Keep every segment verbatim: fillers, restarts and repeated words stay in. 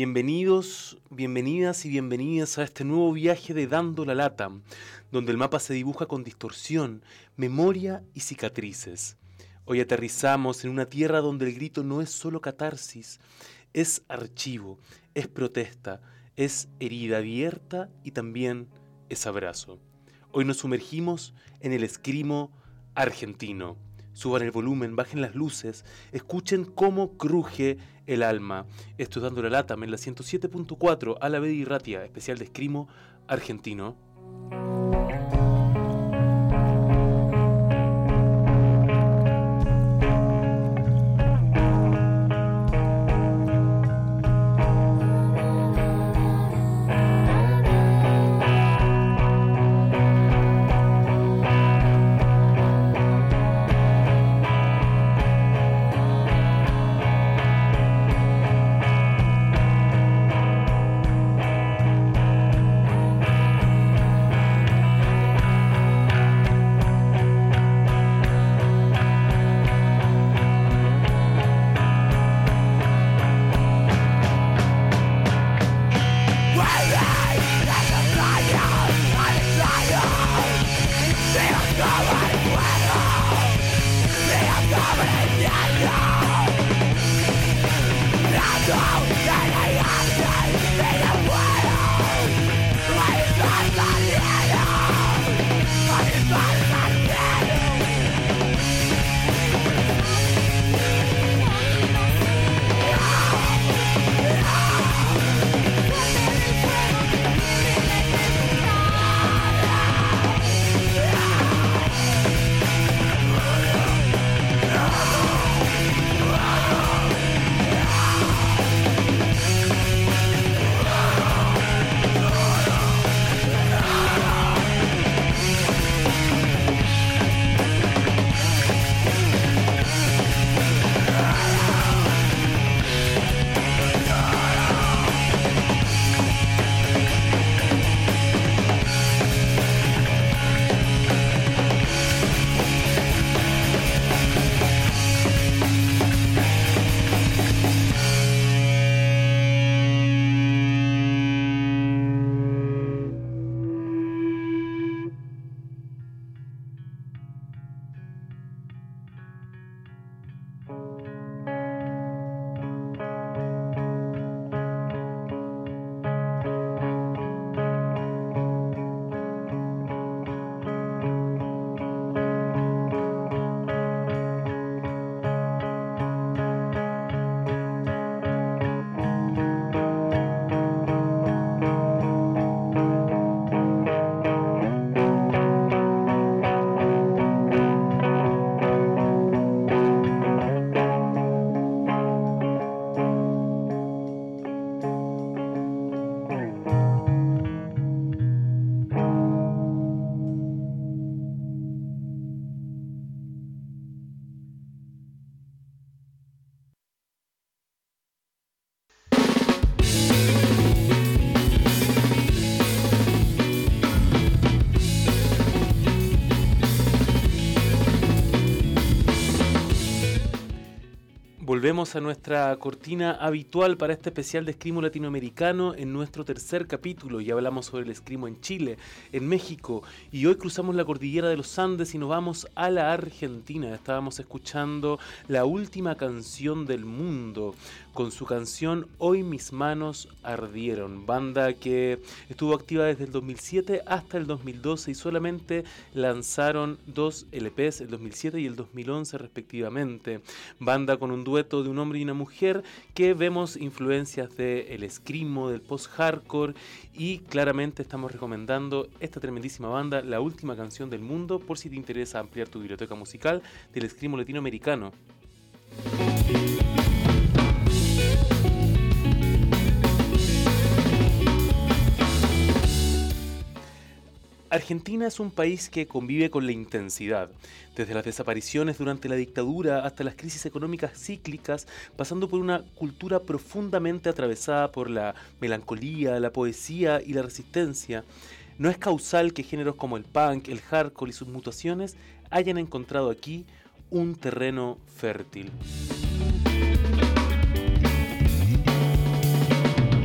Bienvenidos, bienvenidas y bienvenidas a este nuevo viaje de Dando la Lata, donde el mapa se dibuja con distorsión, memoria y cicatrices. Hoy aterrizamos en una tierra donde el grito no es solo catarsis, es archivo, es protesta, es herida abierta y también es abrazo. Hoy nos sumergimos en el escrimo argentino. Suban el volumen, bajen las luces, escuchen cómo cruje el alma. Esto es Dando la Lata en la ciento siete punto cuatro, a la Bedi y Ratia, especial de escrimo argentino. Volvemos a nuestra cortina habitual para este especial de escrimo latinoamericano en nuestro tercer capítulo. Ya hablamos sobre el escrimo en Chile, en México, y hoy cruzamos la cordillera de los Andes y nos vamos a la Argentina. Estábamos escuchando la última canción del mundo con su canción Hoy mis manos ardieron, banda que estuvo activa desde el dos mil siete hasta el dos mil doce y solamente lanzaron dos L Pes, el dos mil siete y el dos mil once respectivamente. Banda con un dueto de un hombre y una mujer que vemos influencias del escrimo, del post-hardcore, y claramente estamos recomendando esta tremendísima banda, la última canción del mundo, por si te interesa ampliar tu biblioteca musical del escrimo latinoamericano. Argentina es un país que convive con la intensidad, desde las desapariciones durante la dictadura hasta las crisis económicas cíclicas, pasando por una cultura profundamente atravesada por la melancolía, la poesía y la resistencia. No es causal que géneros como el punk, el hardcore y sus mutaciones hayan encontrado aquí un terreno fértil.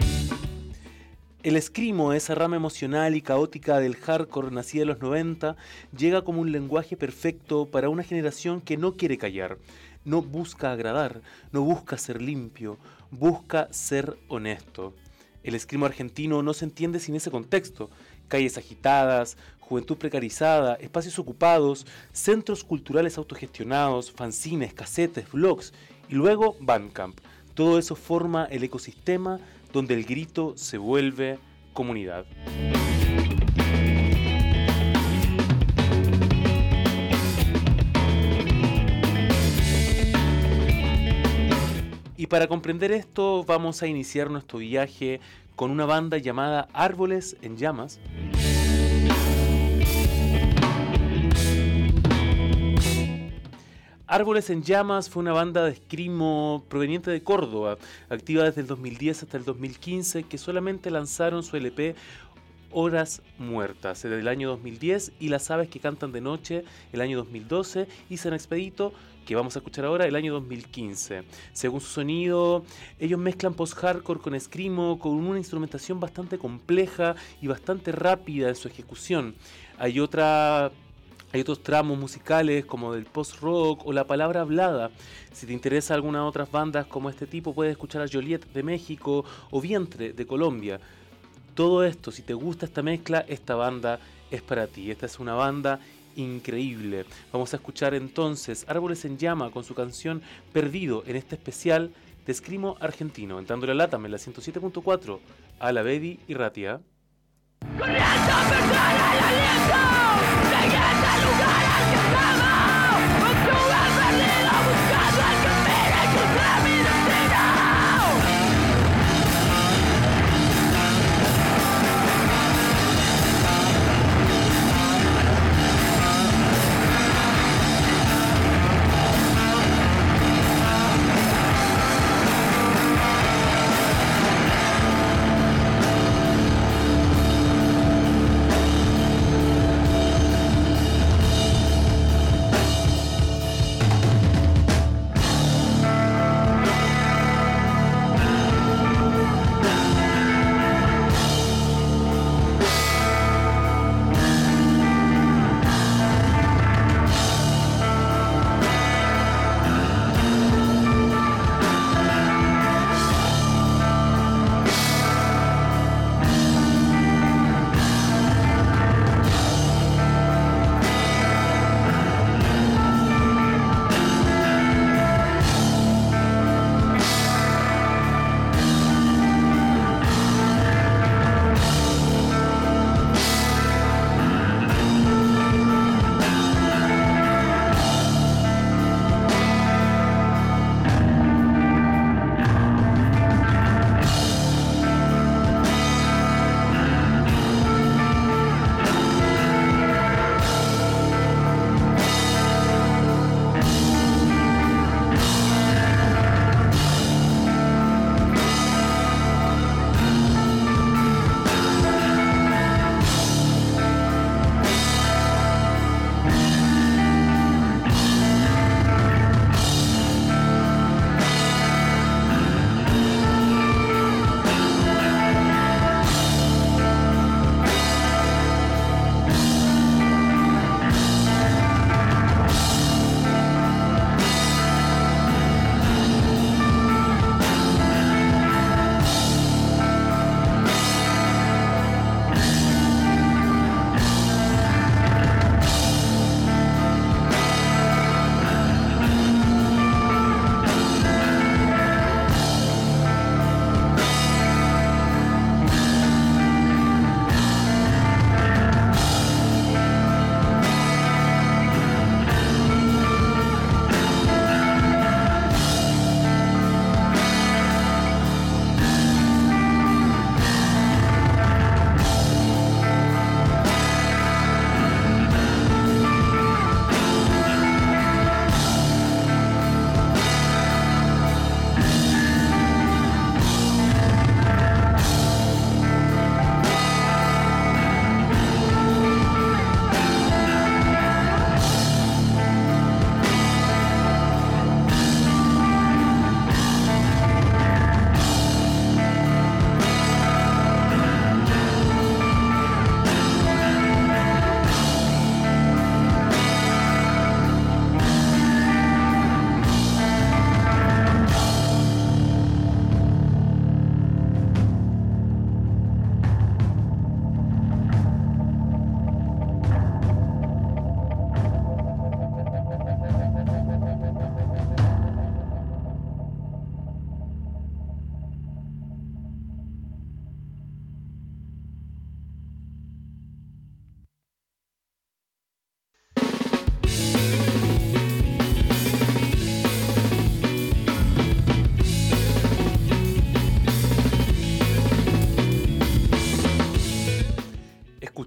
El escrimo, esa rama emocional y caótica del hardcore nacida en los noventa, llega como un lenguaje perfecto para una generación que no quiere callar, no busca agradar, no busca ser limpio, busca ser honesto. El escrimo argentino no se entiende sin ese contexto. Calles agitadas, juventud precarizada, espacios ocupados, centros culturales autogestionados, fanzines, casetes, blogs y luego Bandcamp. Todo eso forma el ecosistema donde el grito se vuelve comunidad. Y para comprender esto vamos a iniciar nuestro viaje con una banda llamada Árboles en Llamas. Árboles en Llamas fue una banda de escrimo proveniente de Córdoba, activa desde el dos mil diez hasta el dos mil quince, que solamente lanzaron su L P Horas Muertas en el año dos mil diez y Las Aves que Cantan de Noche el año dos mil doce y San Expedito, que vamos a escuchar ahora, el año dos mil quince. Según su sonido, ellos mezclan post-hardcore con escrimo, con una instrumentación bastante compleja y bastante rápida en su ejecución. Hay otra... Hay otros tramos musicales como del post-rock o la palabra hablada. Si te interesa alguna de otras bandas como este tipo, puedes escuchar a Joliet de México o Vientre de Colombia. Todo esto, si te gusta esta mezcla, esta banda es para ti. Esta es una banda increíble. Vamos a escuchar entonces Árboles en Llama con su canción Perdido en este especial de escrimo argentino. Entrando la lata en la ciento siete punto cuatro a la Baby y Ratia. Corriendo a perder el aliento, siguiente lugar al que estaba, estuve perdido buscando al que mira y encontré mi destino.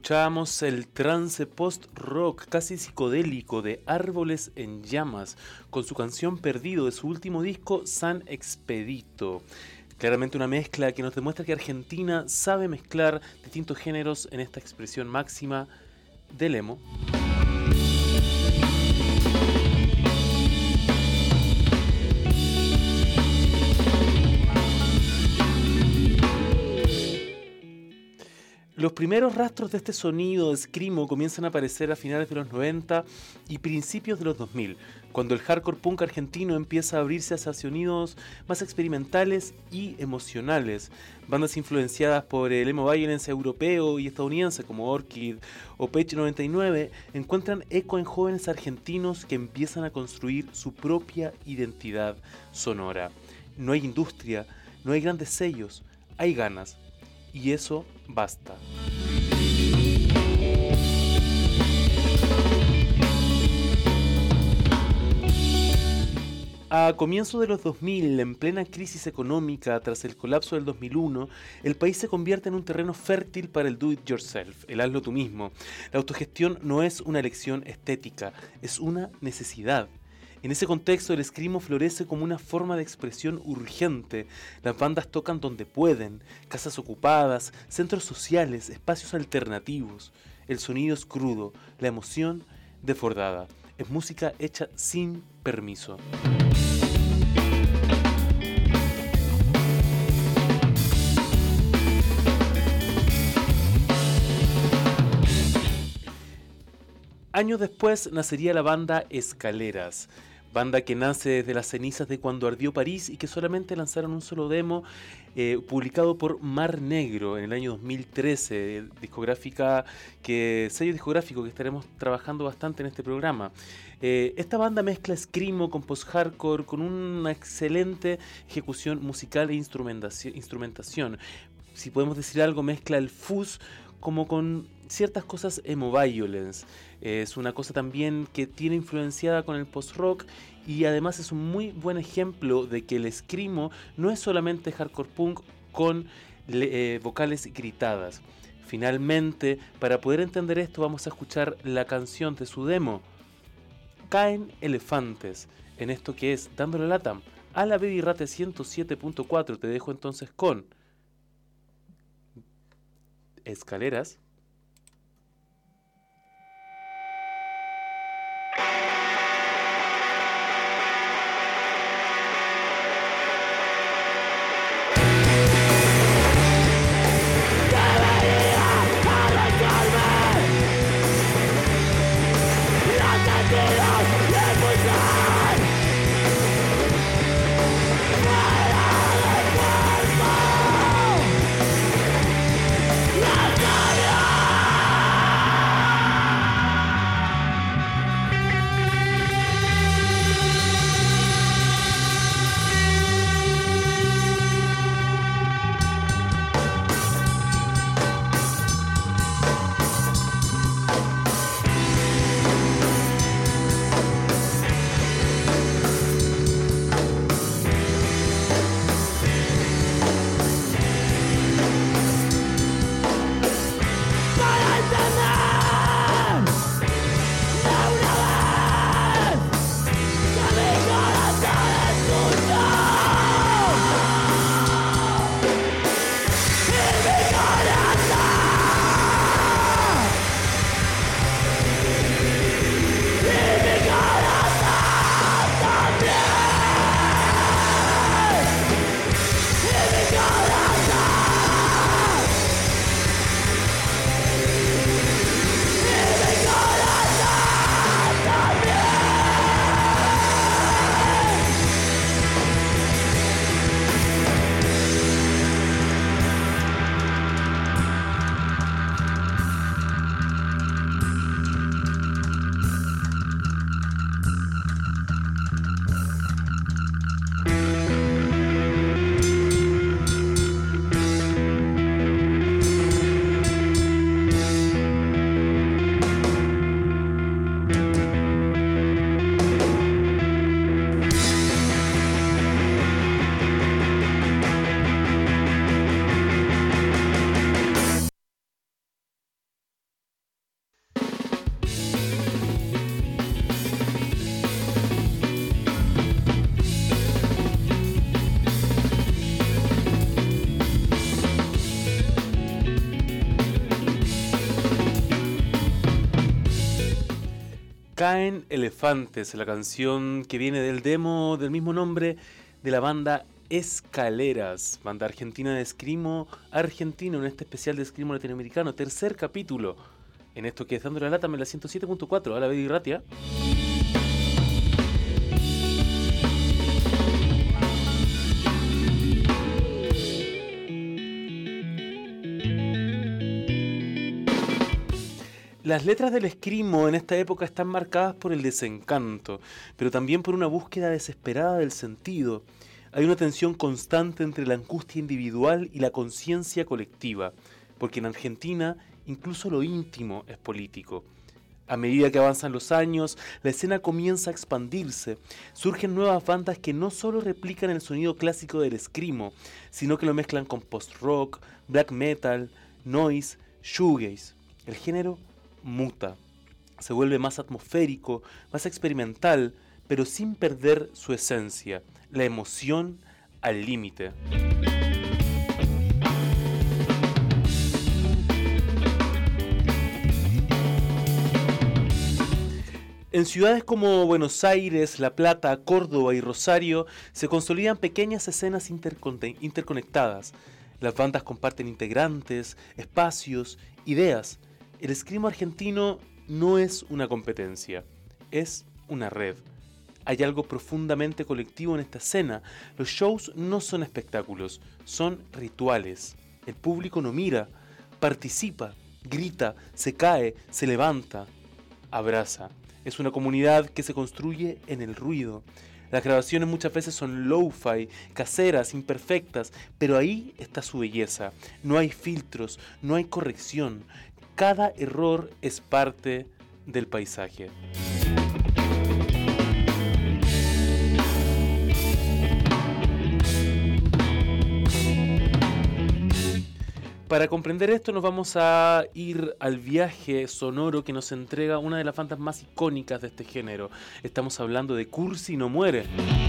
Escuchábamos el trance post-rock casi psicodélico de Árboles en Llamas, con su canción Perdido de su último disco San Expedito. Claramente una mezcla que nos demuestra que Argentina sabe mezclar distintos géneros en esta expresión máxima del emo. Los primeros rastros de este sonido de screamo comienzan a aparecer a finales de los noventa y principios de los dos mil, cuando el hardcore punk argentino empieza a abrirse hacia sonidos más experimentales y emocionales. Bandas influenciadas por el emo violence europeo y estadounidense como Orchid o Page noventa y nueve encuentran eco en jóvenes argentinos que empiezan a construir su propia identidad sonora. No hay industria, no hay grandes sellos, hay ganas. Y eso basta. A comienzos de los dos mil, en plena crisis económica tras el colapso del dos mil uno, el país se convierte en un terreno fértil para el do it yourself, el hazlo tú mismo. La autogestión no es una elección estética, es una necesidad. En ese contexto, el screamo florece como una forma de expresión urgente. Las bandas tocan donde pueden, casas ocupadas, centros sociales, espacios alternativos. El sonido es crudo, la emoción desbordada. Es música hecha sin permiso. Años después nacería la banda Escaleras, banda que nace desde las cenizas de cuando ardió París y que solamente lanzaron un solo demo eh, publicado por Mar Negro en el año dos mil trece, discográfica que, sello discográfico que estaremos trabajando bastante en este programa. Eh, esta banda mezcla screamo con post-hardcore con una excelente ejecución musical e instrumentación, instrumentación. Si podemos decir algo, mezcla el fuzz como con ciertas cosas emo violence. Es una cosa también que tiene influenciada con el post-rock y además es un muy buen ejemplo de que el screamo no es solamente hardcore punk con eh, vocales gritadas. Finalmente, para poder entender esto, vamos a escuchar la canción de su demo, Caen Elefantes, en esto que es Dándole Lata a la Baby Rate ciento siete punto cuatro. Te dejo entonces con Escaleras. Las Caen elefantes, la canción que viene del demo del mismo nombre de la banda Escaleras, banda argentina de escrimo argentino, en este especial de escrimo latinoamericano, tercer capítulo, en esto que es Dando la Lata, en la ciento siete punto cuatro, a la Bedi Ratia. Las letras del escrimo en esta época están marcadas por el desencanto, pero también por una búsqueda desesperada del sentido. Hay una tensión constante entre la angustia individual y la conciencia colectiva, porque en Argentina incluso lo íntimo es político. A medida que avanzan los años, la escena comienza a expandirse. Surgen nuevas bandas que no solo replican el sonido clásico del escrimo, sino que lo mezclan con post-rock, black metal, noise, shoegaze. El género muta, se vuelve más atmosférico, más experimental, pero sin perder su esencia, la emoción al límite. En ciudades como Buenos Aires, La Plata, Córdoba y Rosario se consolidan pequeñas escenas intercon- interconectadas. Las bandas comparten integrantes, espacios, ideas. El escrimo argentino no es una competencia, es una red. Hay algo profundamente colectivo en esta escena. Los shows no son espectáculos, son rituales. El público no mira, participa, grita, se cae, se levanta, abraza. Es una comunidad que se construye en el ruido. Las grabaciones muchas veces son lo-fi, caseras, imperfectas, pero ahí está su belleza. No hay filtros, no hay corrección. Cada error es parte del paisaje. Para comprender esto nos vamos a ir al viaje sonoro que nos entrega una de las bandas más icónicas de este género. Estamos hablando de Cursi No Muere.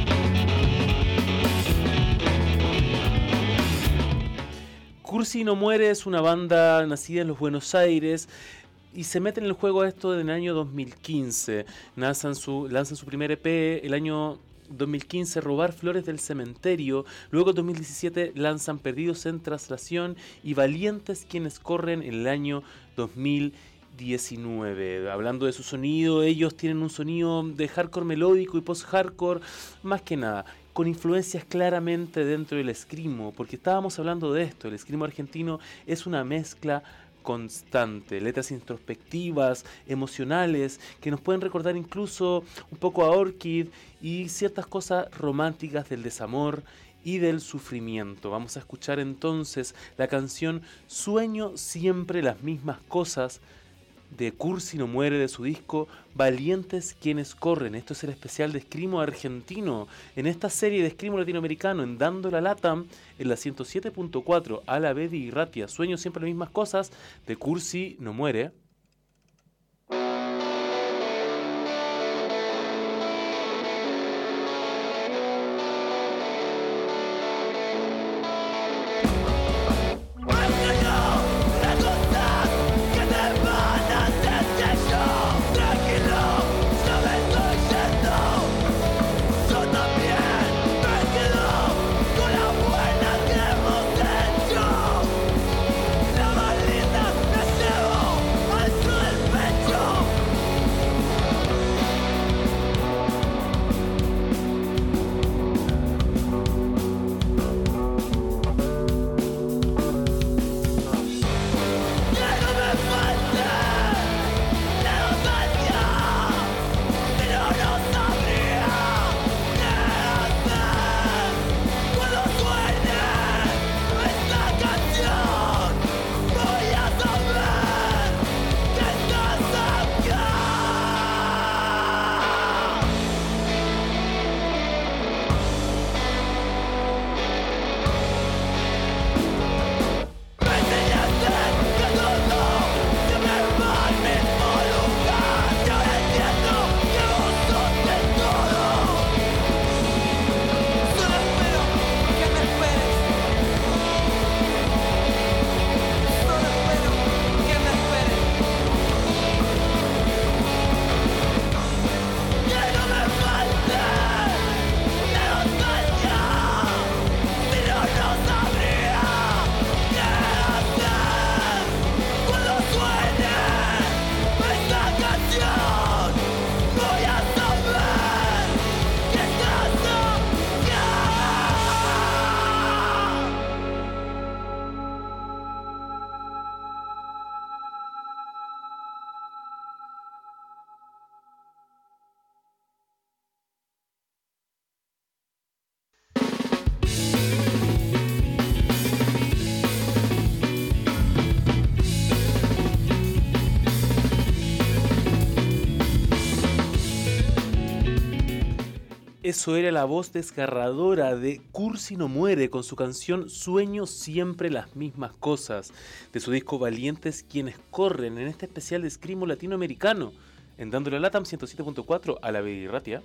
Cursi No Muere es una banda nacida en los Buenos Aires y se mete en el juego esto en el año dos mil quince. Lanzan su, lanzan su primer E P el año dos mil quince, Robar Flores del Cementerio. Luego en dos mil diecisiete lanzan Perdidos en Traslación y Valientes Quienes Corren en el año dos mil diecinueve. Hablando de su sonido, ellos tienen un sonido de hardcore melódico y post-hardcore, más que nada con influencias claramente dentro del escrimo, porque estábamos hablando de esto. El escrimo argentino es una mezcla constante, letras introspectivas, emocionales, que nos pueden recordar incluso un poco a Orchid y ciertas cosas románticas del desamor y del sufrimiento. Vamos a escuchar entonces la canción Sueño siempre las mismas cosas de Cursi No Muere, de su disco Valientes Quienes Corren. Esto es el especial de escrimo argentino en esta serie de escrimo latinoamericano en Dando la Lata, en la ciento siete punto cuatro, a la Bedi y Ratia. Sueño siempre las mismas cosas de Cursi No Muere. La más linda me llevo Eso era la voz desgarradora de Cursi no muere con su canción Sueño siempre las mismas cosas, de su disco Valientes quienes corren, en este especial de Screamo latinoamericano, en Dándole a Latam ciento siete punto cuatro a la Ratia.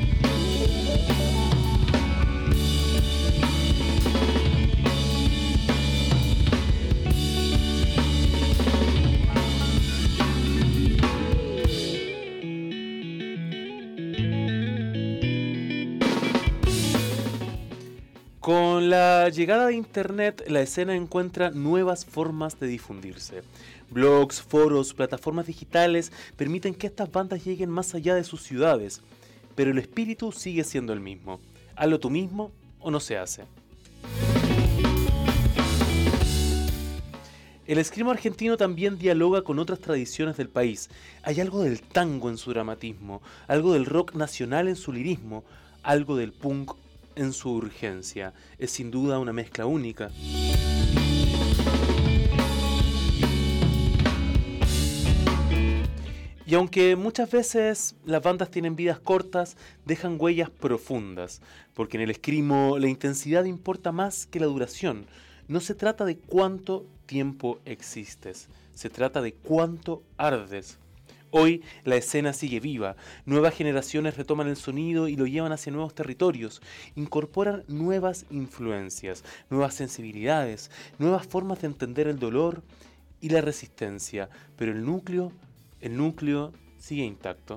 Con la llegada de Internet, la escena encuentra nuevas formas de difundirse. Blogs, foros, plataformas digitales permiten que estas bandas lleguen más allá de sus ciudades, pero el espíritu sigue siendo el mismo. Hazlo tú mismo o no se hace. El screamo argentino también dialoga con otras tradiciones del país. Hay algo del tango en su dramatismo, algo del rock nacional en su lirismo, algo del punk en su urgencia. Es sin duda una mezcla única. Y aunque muchas veces las bandas tienen vidas cortas, dejan huellas profundas, porque en el screamo la intensidad importa más que la duración. No se trata de cuánto tiempo existes, se trata de cuánto ardes. Hoy la escena sigue viva, nuevas generaciones retoman el sonido y lo llevan hacia nuevos territorios, incorporan nuevas influencias, nuevas sensibilidades, nuevas formas de entender el dolor y la resistencia, pero el núcleo, el núcleo sigue intacto.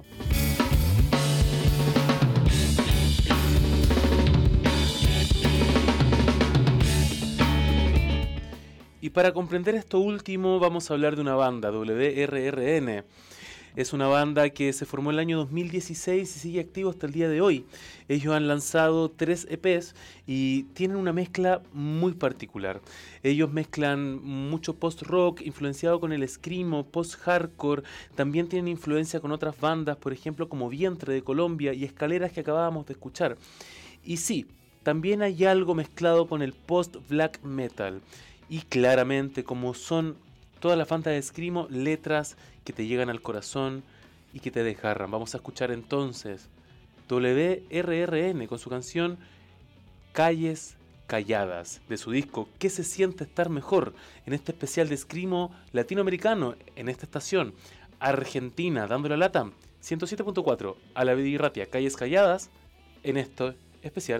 Y para comprender esto último vamos a hablar de una banda, W R R N. Es una banda que se formó en el año dos mil dieciséis y sigue activo hasta el día de hoy. Ellos han lanzado tres E Pes y tienen una mezcla muy particular. Ellos mezclan mucho post-rock influenciado con el screamo, post-hardcore. También tienen influencia con otras bandas, por ejemplo como Vientre de Colombia y Escaleras que acabábamos de escuchar. Y sí, también hay algo mezclado con el post-black metal. Y claramente, como son todas las bandas de screamo, letras que te llegan al corazón y que te desgarran. Vamos a escuchar entonces W R R N con su canción Calles Calladas, de su disco ¿Qué se siente estar mejor?, en este especial de screamo latinoamericano, en esta estación Argentina, dándole a Latam ciento siete punto cuatro a la Ratia, Calles Calladas, en este especial.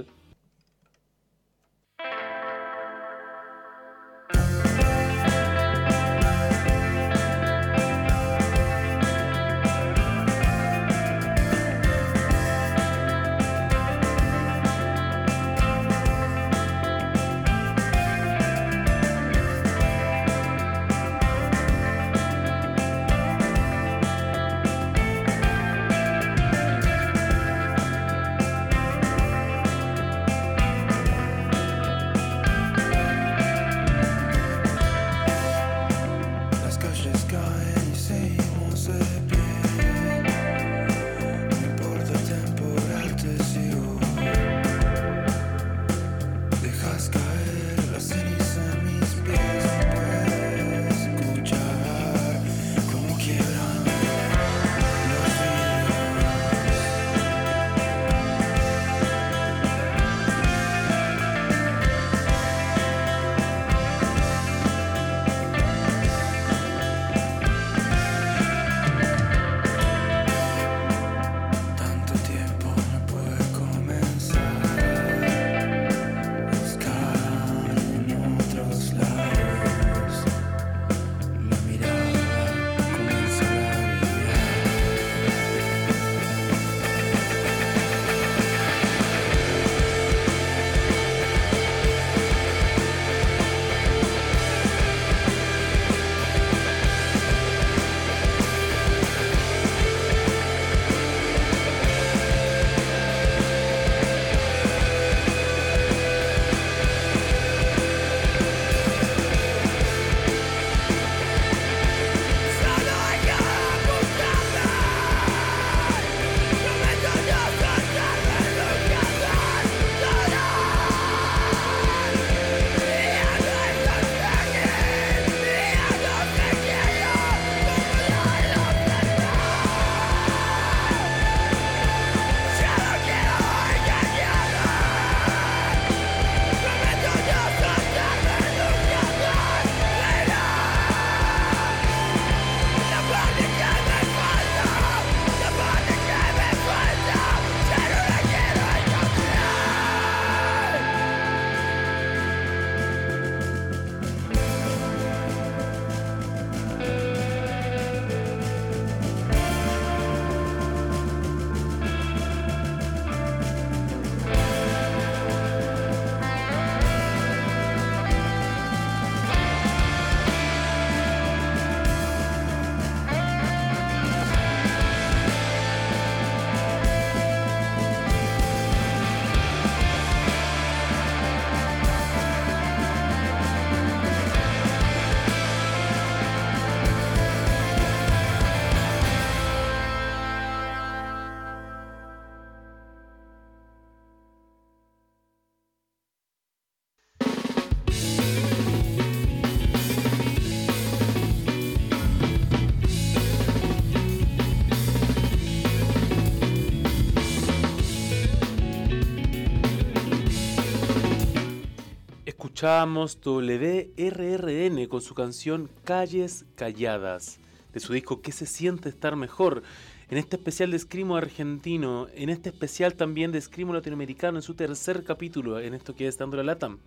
escuchábamos W R R N con su canción Calles Calladas, de su disco ¿Qué se siente estar mejor? En este especial de Escrimo argentino, en este especial también de Escrimo latinoamericano, en su tercer capítulo, en esto que es Dando la Lata.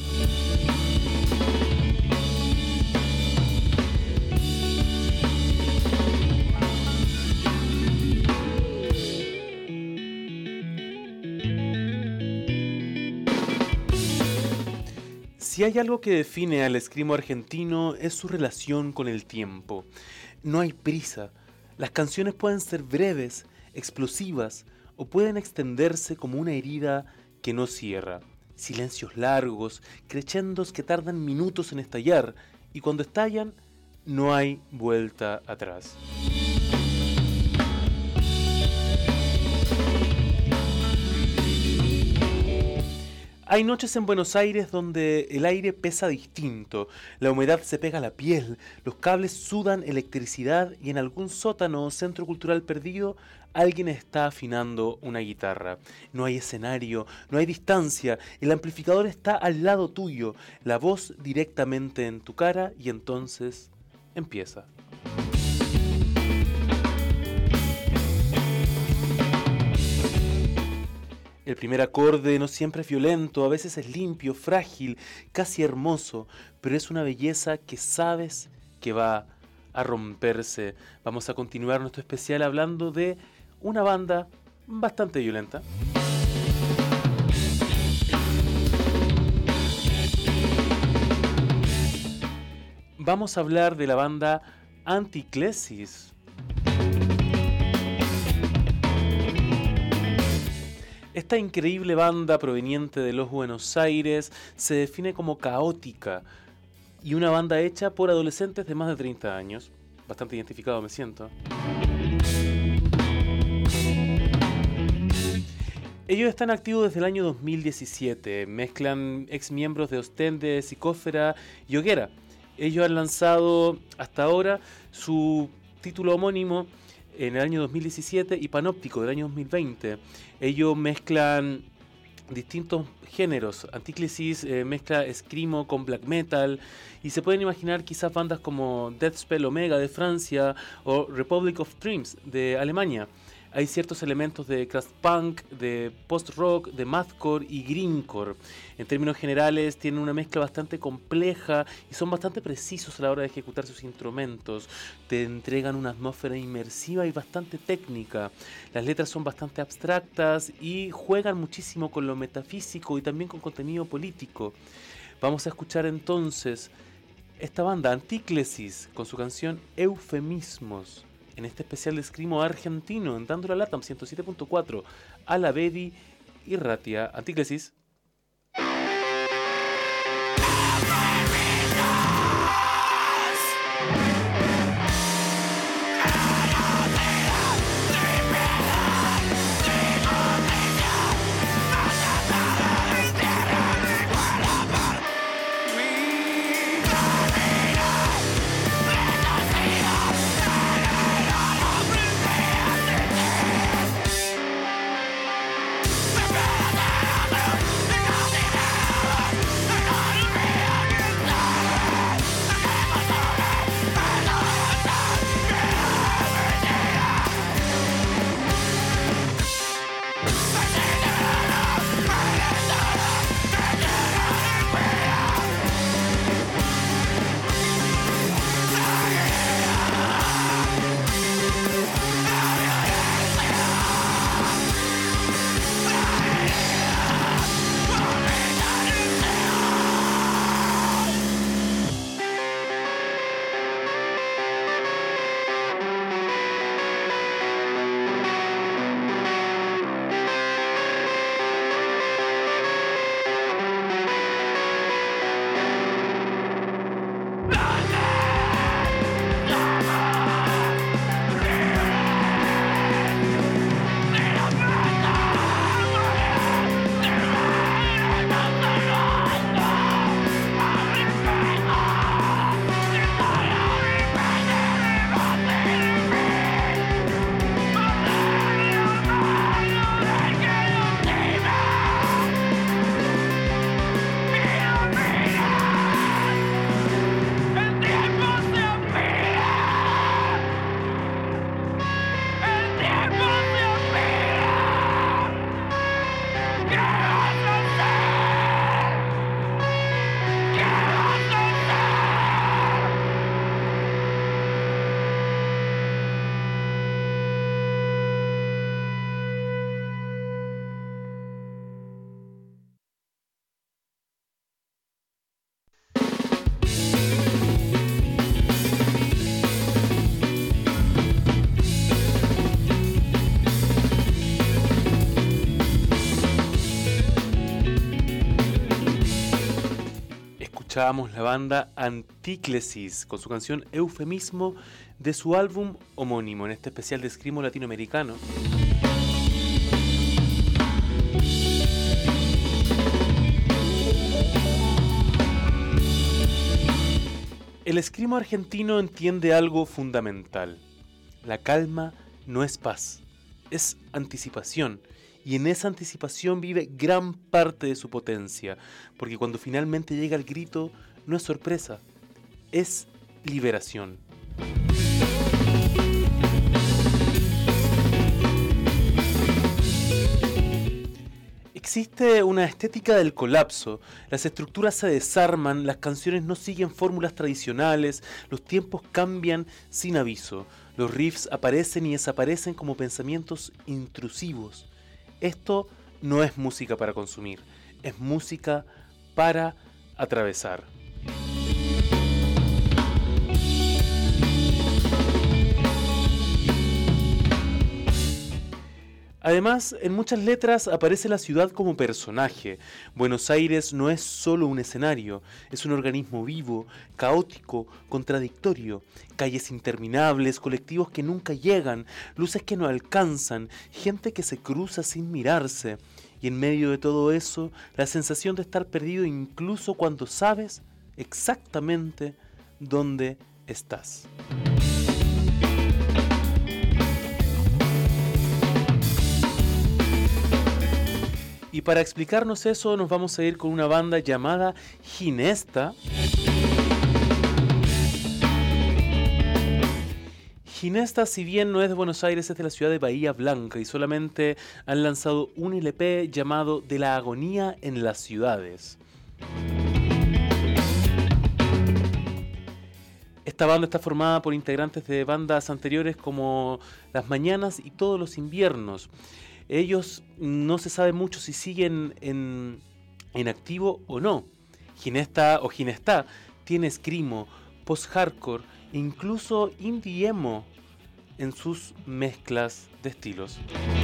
Si hay algo que define al escrimo argentino es su relación con el tiempo. No hay prisa. Las canciones pueden ser breves, explosivas o pueden extenderse como una herida que no cierra. Silencios largos, crescendos que tardan minutos en estallar y cuando estallan no hay vuelta atrás. Hay noches en Buenos Aires donde el aire pesa distinto, la humedad se pega a la piel, los cables sudan electricidad y en algún sótano o centro cultural perdido alguien está afinando una guitarra. No hay escenario, no hay distancia, el amplificador está al lado tuyo, la voz directamente en tu cara y entonces empieza. El primer acorde no siempre es violento, a veces es limpio, frágil, casi hermoso, pero es una belleza que sabes que va a romperse. Vamos a continuar nuestro especial hablando de una banda bastante violenta. Vamos a hablar de la banda Anticlesis. Esta increíble banda proveniente de los Buenos Aires se define como caótica y una banda hecha por adolescentes de más de treinta años. Bastante identificado me siento. Ellos están activos desde el año dos mil diecisiete, mezclan ex miembros de Ostende, Psicófera y Hoguera. Ellos han lanzado hasta ahora su título homónimo en el año dos mil diecisiete y Panóptico del año dos mil veinte. Ellos mezclan distintos géneros. Anticlesis eh, mezcla escrimo con black metal y se pueden imaginar quizás bandas como Deathspell Omega de Francia o Republic of Dreams de Alemania. Hay ciertos elementos de crust punk, de post-rock, de mathcore y greencore. En términos generales tienen una mezcla bastante compleja y son bastante precisos a la hora de ejecutar sus instrumentos. Te entregan una atmósfera inmersiva y bastante técnica. Las letras son bastante abstractas y juegan muchísimo con lo metafísico y también con contenido político. Vamos a escuchar entonces esta banda Anticlesis con su canción Eufemismos, en este especial de Escrimo argentino, en Dando la Lata ciento siete punto cuatro, Alavedi y Ratia. Anticlesis. We'll be right back. escuchábamos la banda Antíclesis con su canción Eufemismo de su álbum homónimo en este especial de Screamo latinoamericano. El Screamo argentino entiende algo fundamental. La calma no es paz, es anticipación. Y en esa anticipación vive gran parte de su potencia, porque cuando finalmente llega el grito, no es sorpresa, es liberación. Existe una estética del colapso, las estructuras se desarman, las canciones no siguen fórmulas tradicionales, los tiempos cambian sin aviso, los riffs aparecen y desaparecen como pensamientos intrusivos. Esto no es música para consumir, es música para atravesar. Además, en muchas letras aparece la ciudad como personaje. Buenos Aires no es solo un escenario, es un organismo vivo, caótico, contradictorio. Calles interminables, colectivos que nunca llegan, luces que no alcanzan, gente que se cruza sin mirarse. Y en medio de todo eso, la sensación de estar perdido incluso cuando sabes exactamente dónde estás. Y para explicarnos eso nos vamos a ir con una banda llamada Ginesta. Ginesta, si bien no es de Buenos Aires, es de la ciudad de Bahía Blanca y solamente han lanzado un L P llamado De la agonía en las ciudades. Esta banda está formada por integrantes de bandas anteriores como Las Mañanas y Todos los Inviernos. Ellos no se sabe mucho si siguen en, en activo o no. Ginesta o Ginesta tiene screamo, post-hardcore e incluso indie emo en sus mezclas de estilos.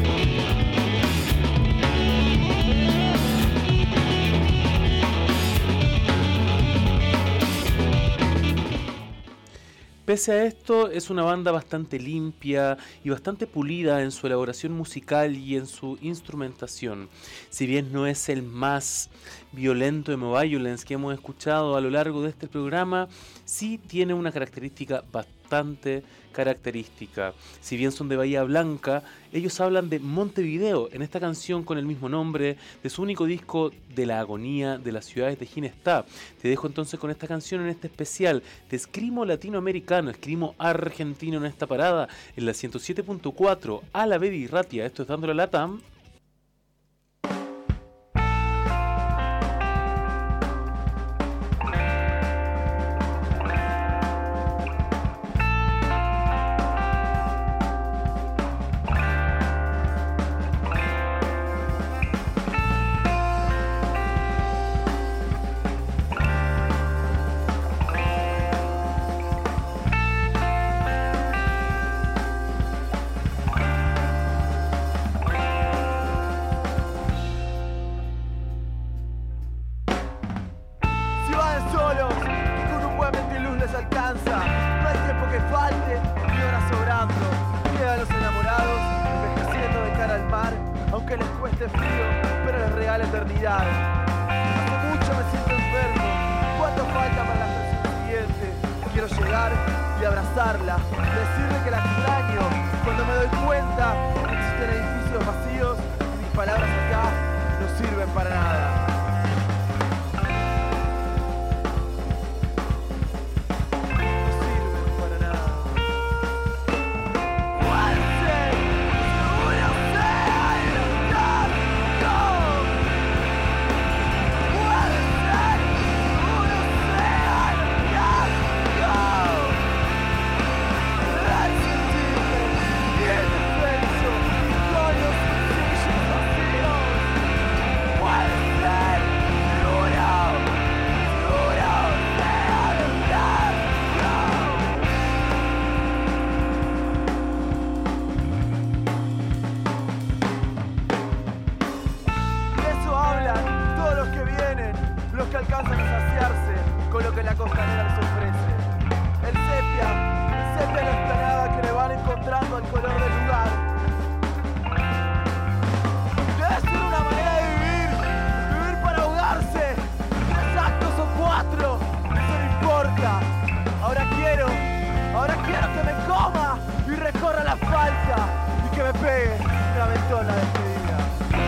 Pese a esto, es una banda bastante limpia y bastante pulida en su elaboración musical y en su instrumentación. Si bien no es el más violento emo violence que hemos escuchado a lo largo de este programa, sí tiene una característica bastante característica. Si bien son de Bahía Blanca, ellos hablan de Montevideo en esta canción con el mismo nombre de su único disco De la agonía de las ciudades de Ginesta. Te dejo entonces con esta canción en este especial de Screamo latinoamericano, Screamo argentino en esta parada en la ciento siete punto cuatro a la Baby Ratia. Esto es Dándole Lata. Indefenso, no hay gustó la despedida.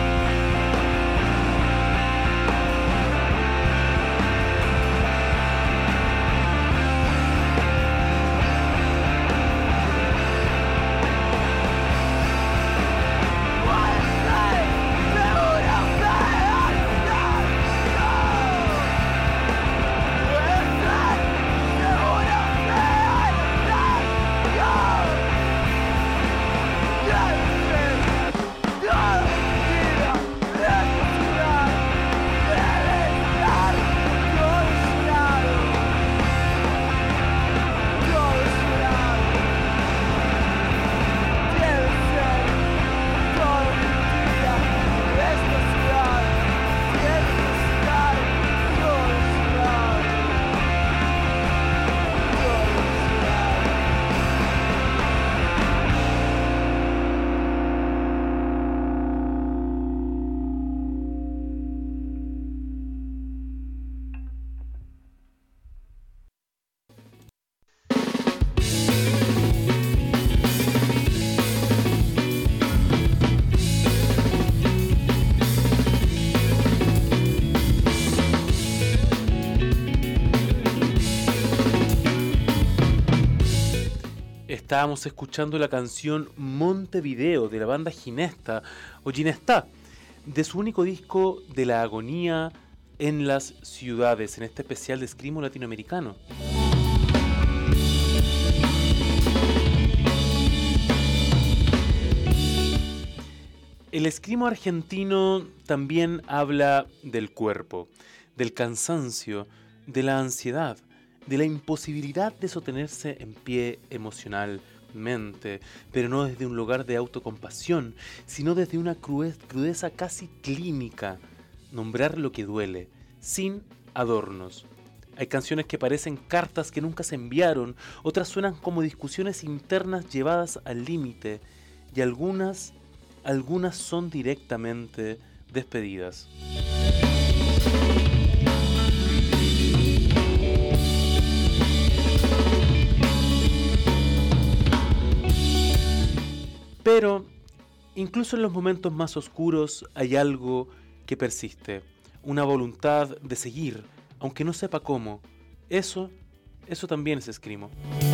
Estábamos escuchando la canción Montevideo de la banda Ginesta o Ginestá, de su único disco De la agonía en las ciudades, en este especial de Escrimo latinoamericano. El escrimo argentino también habla del cuerpo, del cansancio, de la ansiedad, de la imposibilidad de sostenerse en pie emocionalmente, pero no desde un lugar de autocompasión, sino desde una crudeza casi clínica, nombrar lo que duele, sin adornos. Hay canciones que parecen cartas que nunca se enviaron, otras suenan como discusiones internas llevadas al límite, y algunas, algunas son directamente despedidas. Pero, incluso en los momentos más oscuros hay algo que persiste, una voluntad de seguir, aunque no sepa cómo. Eso, eso también es escrimo.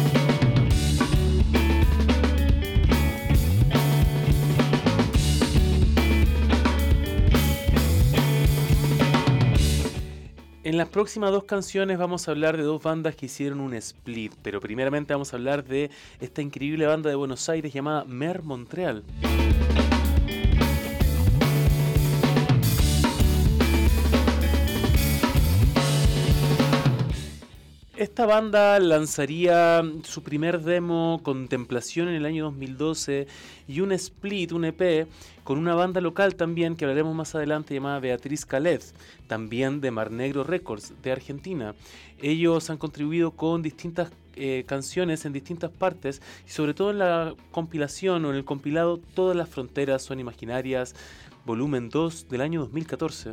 En las próximas dos canciones vamos a hablar de dos bandas que hicieron un split, pero primeramente vamos a hablar de esta increíble banda de Buenos Aires llamada Mer Montreal. Esta banda lanzaría su primer demo, Contemplación, en el año dos mil doce y un split, un E P, con una banda local también que hablaremos más adelante llamada Beatriz Caled, también de Mar Negro Records de Argentina. Ellos han contribuido con distintas eh, canciones en distintas partes y sobre todo en la compilación o en el compilado Todas las fronteras son imaginarias, volumen dos del año dos mil catorce.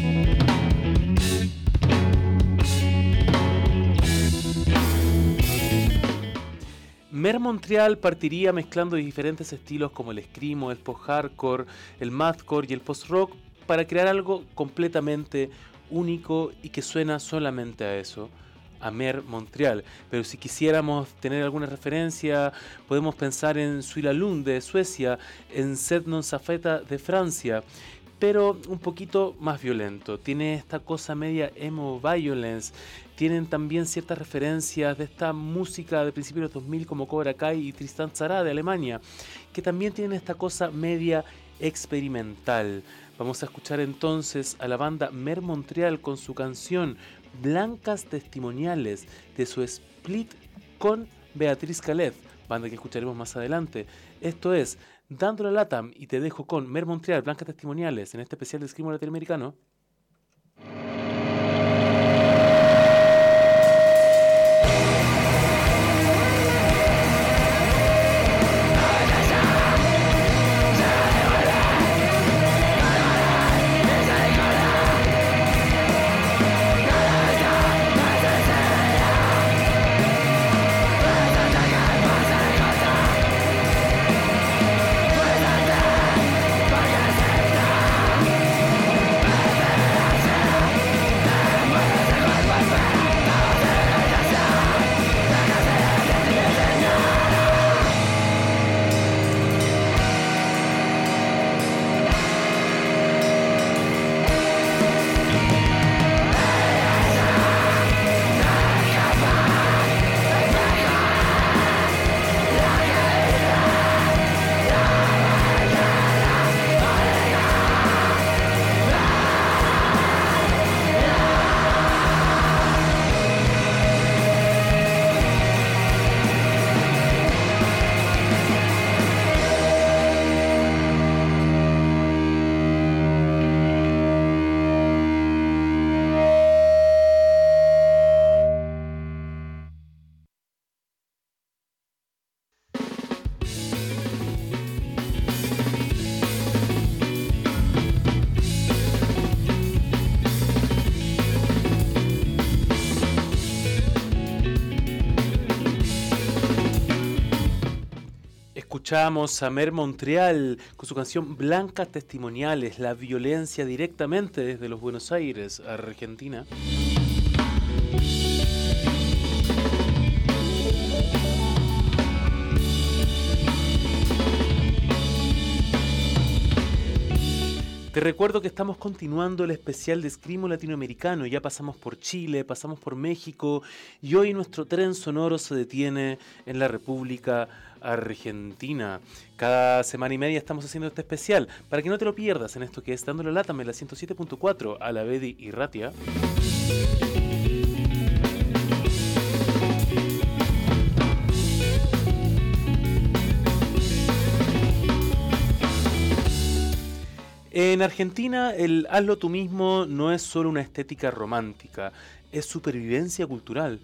Mer Montreal partiría mezclando diferentes estilos como el screamo, el post-hardcore, el mathcore y el post-rock para crear algo completamente único y que suena solamente a eso, a Mer Montreal. Pero si quisiéramos tener alguna referencia, podemos pensar en Suila Lund de Suecia, en Sed Non Safeta de Francia, pero un poquito más violento. Tiene esta cosa media emo violence. Tienen también ciertas referencias de esta música de principios de los dos mil como Cobra Kai y Tristan Tzara de Alemania, que también tienen esta cosa media experimental. Vamos a escuchar entonces a la banda Mer Montreal con su canción Blancas Testimoniales de su split con Beatriz Caled, banda que escucharemos más adelante. Esto es Dando la Lata, y te dejo con Mer Montreal, Blancas Testimoniales, en este especial de Escrimo latinoamericano. We're escuchamos a Mer Montreal con su canción Blancas Testimoniales, la violencia directamente desde los Buenos Aires, Argentina. Te recuerdo que estamos continuando el especial de Escrimo Latinoamericano. Ya pasamos por Chile, pasamos por México y hoy nuestro tren sonoro se detiene en la República Argentina. Cada semana y media estamos haciendo este especial para que no te lo pierdas en esto que es Dándole Lata en la ciento siete punto cuatro a la Bedi y Ratia. En Argentina, el hazlo tú mismo no es solo una estética romántica, es supervivencia cultural.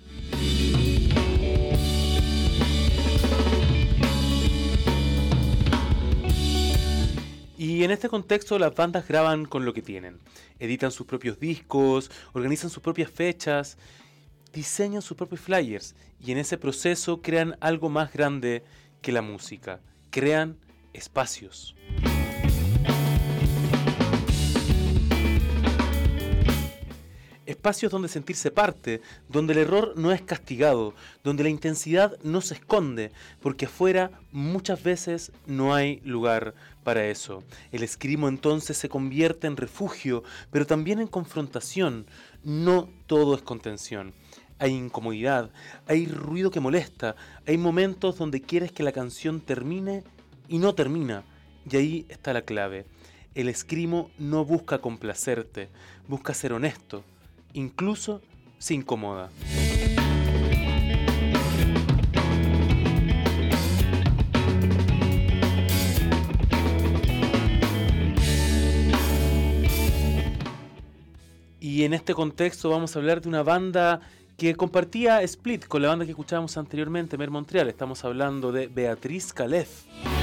Y en este contexto las bandas graban con lo que tienen, editan sus propios discos, organizan sus propias fechas, diseñan sus propios flyers y en ese proceso crean algo más grande que la música, crean espacios. Espacios donde sentirse parte, donde el error no es castigado, donde la intensidad no se esconde, porque afuera muchas veces no hay lugar para eso. El escrimo entonces se convierte en refugio, pero también en confrontación. No todo es contención. Hay incomodidad, hay ruido que molesta, hay momentos donde quieres que la canción termine y no termina. Y ahí está la clave. El escrimo no busca complacerte, busca ser honesto. Incluso se incomoda. Y en este contexto vamos a hablar de una banda que compartía split con la banda que escuchábamos anteriormente, Mer Montreal. Estamos hablando de Beatriz Calef.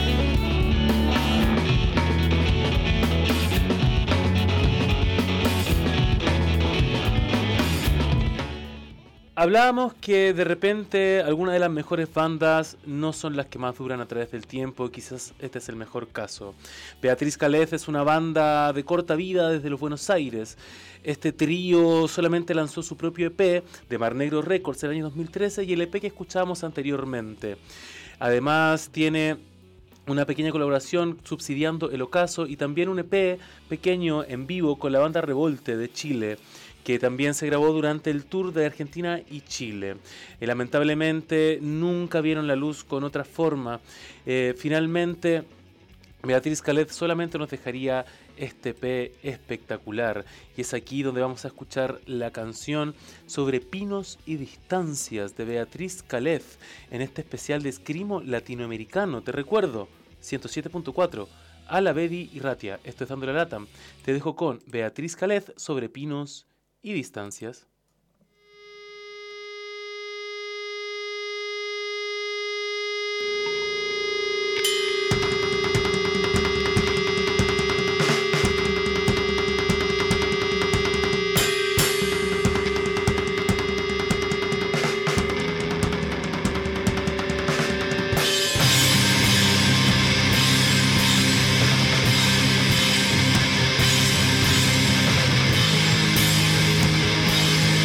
Hablábamos que de repente algunas de las mejores bandas no son las que más duran a través del tiempo, quizás este es el mejor caso. Beatriz Calef es una banda de corta vida desde los Buenos Aires. Este trío solamente lanzó su propio E P de Mar Negro Records en el año dos mil trece y el E P que escuchábamos anteriormente. Además tiene una pequeña colaboración subsidiando El Ocaso y también un E P pequeño en vivo con la banda Revolte de Chile, que también se grabó durante el tour de Argentina y Chile. Eh, lamentablemente nunca vieron la luz con otra forma. Eh, finalmente, Beatriz Calef solamente nos dejaría este E P espectacular. Y es aquí donde vamos a escuchar la canción Sobre Pinos y Distancias de Beatriz Calef en este especial de Escrimo Latinoamericano. Te recuerdo, ciento siete punto cuatro, a la Bedi y Ratia. Esto es Dándole Lata. Te dejo con Beatriz Calef, Sobre Pinos y Distancias. Sobre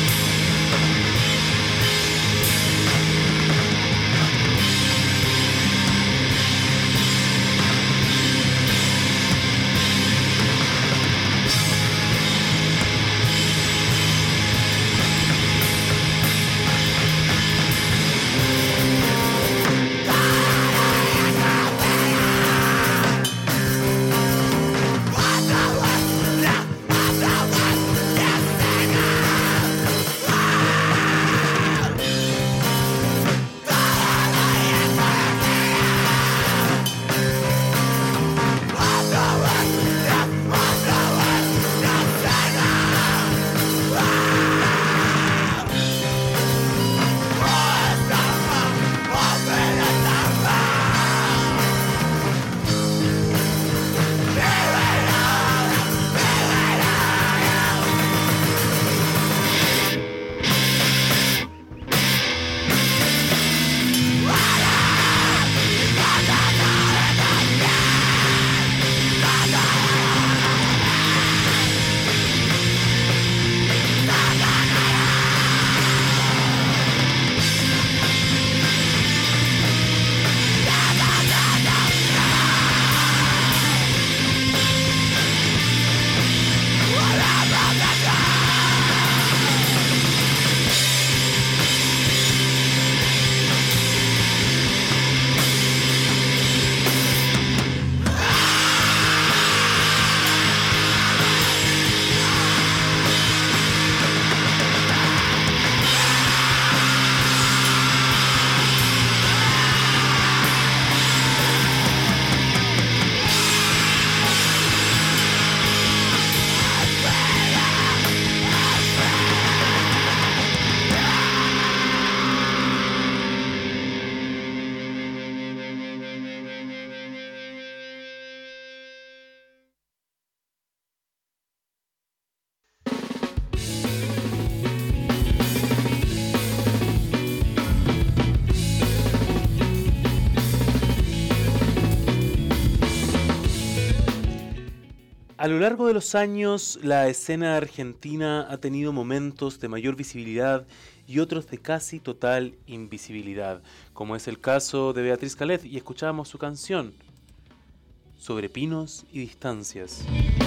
A lo largo de los años, la escena argentina ha tenido momentos de mayor visibilidad y otros de casi total invisibilidad, como es el caso de Beatriz Calet, y escuchábamos su canción, Sobre pinos y distancias.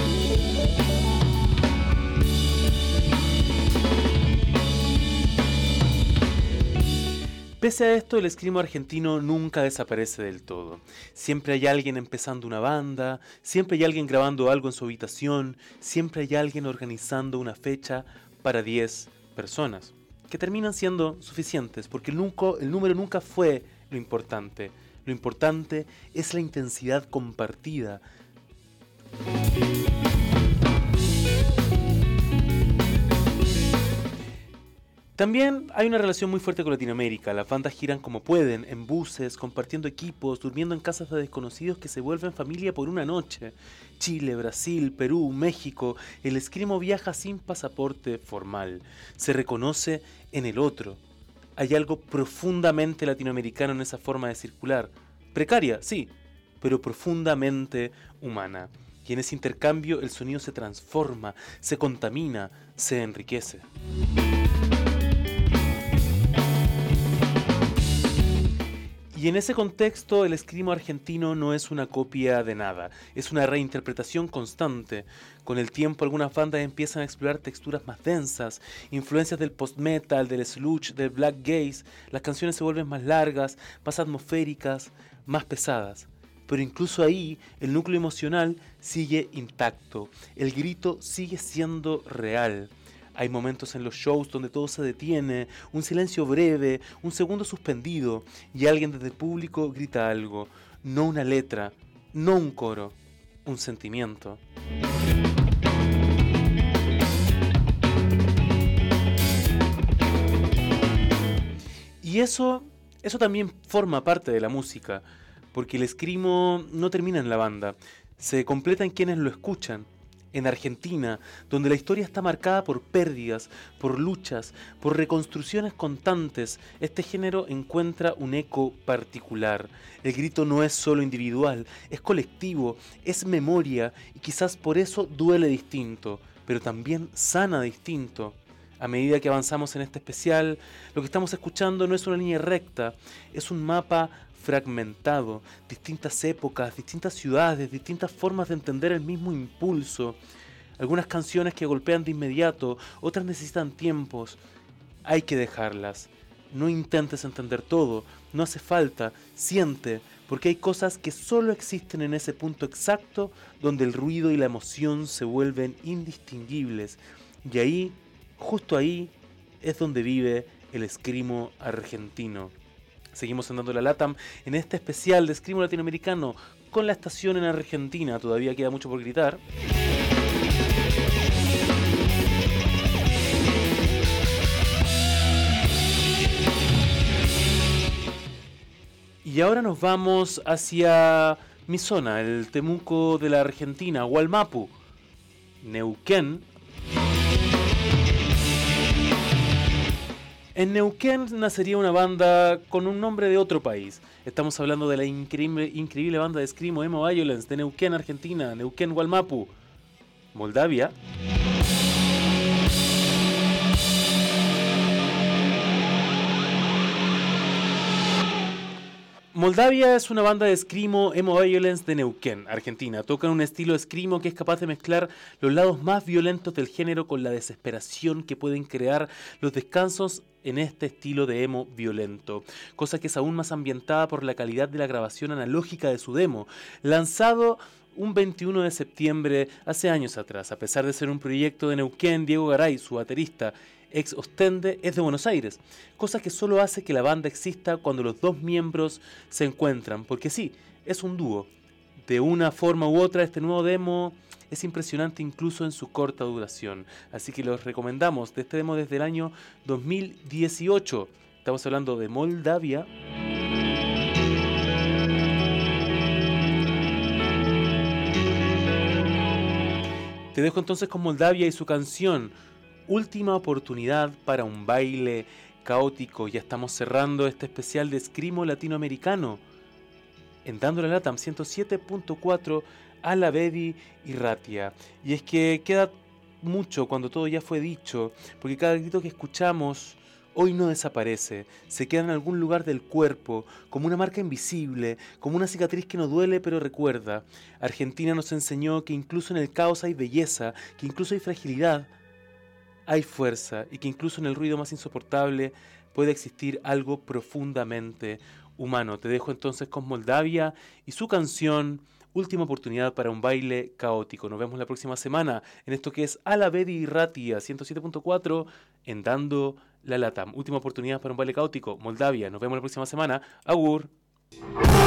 Pese a esto, el escrimo argentino nunca desaparece del todo. Siempre hay alguien empezando una banda, siempre hay alguien grabando algo en su habitación, siempre hay alguien organizando una fecha para diez personas, que terminan siendo suficientes, porque el, nunca, el número nunca fue lo importante. Lo importante es la intensidad compartida. También hay una relación muy fuerte con Latinoamérica. Las bandas giran como pueden, en buses, compartiendo equipos, durmiendo en casas de desconocidos que se vuelven familia por una noche. Chile, Brasil, Perú, México, el escrimo viaja sin pasaporte formal. Se reconoce en el otro. Hay algo profundamente latinoamericano en esa forma de circular. Precaria, sí, pero profundamente humana. Y en ese intercambio el sonido se transforma, se contamina, se enriquece. Y en ese contexto, el escrimo argentino no es una copia de nada, es una reinterpretación constante. Con el tiempo, algunas bandas empiezan a explorar texturas más densas, influencias del post-metal, del sludge, del black gaze. Las canciones se vuelven más largas, más atmosféricas, más pesadas. Pero incluso ahí, el núcleo emocional sigue intacto, el grito sigue siendo real. Hay momentos en los shows donde todo se detiene, un silencio breve, un segundo suspendido, y alguien desde el público grita algo, no una letra, no un coro, un sentimiento. Y eso, eso también forma parte de la música, porque el escrimo no termina en la banda, se completa en quienes lo escuchan. En Argentina, donde la historia está marcada por pérdidas, por luchas, por reconstrucciones constantes, este género encuentra un eco particular. El grito no es solo individual, es colectivo, es memoria, y quizás por eso duele distinto, pero también sana distinto. A medida que avanzamos en este especial, lo que estamos escuchando no es una línea recta, es un mapa fragmentado, distintas épocas, distintas ciudades, distintas formas de entender el mismo impulso. Algunas canciones que golpean de inmediato, otras necesitan tiempos. Hay que dejarlas. No intentes entender todo, no hace falta, siente, porque hay cosas que solo existen en ese punto exacto donde el ruido y la emoción se vuelven indistinguibles. Y ahí, justo ahí, es donde vive el escrimo argentino. Seguimos andando la LATAM en este especial de escrimo latinoamericano con la estación en Argentina. Todavía queda mucho por gritar. Y ahora nos vamos hacia mi zona, el Temuco de la Argentina, Wallmapu, Neuquén. En Neuquén nacería una banda con un nombre de otro país. Estamos hablando de la increíble, increíble banda de escrimo Emo Violence de Neuquén, Argentina, Neuquén, Wallmapu, Moldavia. Moldavia es una banda de escrimo Emo Violence de Neuquén, Argentina. Tocan un estilo escrimo que es capaz de mezclar los lados más violentos del género con la desesperación que pueden crear los descansos en este estilo de emo violento, cosa que es aún más ambientada por la calidad de la grabación analógica de su demo, lanzado un veintiuno de septiembre hace años atrás. A pesar de ser un proyecto de Neuquén, Diego Garay, su baterista, ex Ostende, es de Buenos Aires, cosa que solo hace que la banda exista cuando los dos miembros se encuentran, porque sí, es un dúo. De una forma u otra, este nuevo demo es impresionante incluso en su corta duración, así que los recomendamos de este demo desde el año dos mil dieciocho. Estamos hablando de Moldavia. Te dejo entonces con Moldavia y su canción Última oportunidad para un baile caótico. Ya estamos cerrando este especial de escrimo latinoamericano en Dando la LATAM ciento siete punto cuatro Alavedi y Ratia. Y es que queda mucho cuando todo ya fue dicho, porque cada grito que escuchamos hoy no desaparece, se queda en algún lugar del cuerpo, como una marca invisible, como una cicatriz que no duele pero recuerda. Argentina nos enseñó que incluso en el caos hay belleza, que incluso hay fragilidad, hay fuerza, y que incluso en el ruido más insoportable puede existir algo profundamente humano. Te dejo entonces con Moldavia y su canción Última oportunidad para un baile caótico. Nos vemos la próxima semana en esto que es Alavedi y Ratia ciento siete punto cuatro en Dando la Lata. Última oportunidad para un baile caótico. Moldavia. Nos vemos la próxima semana. Agur.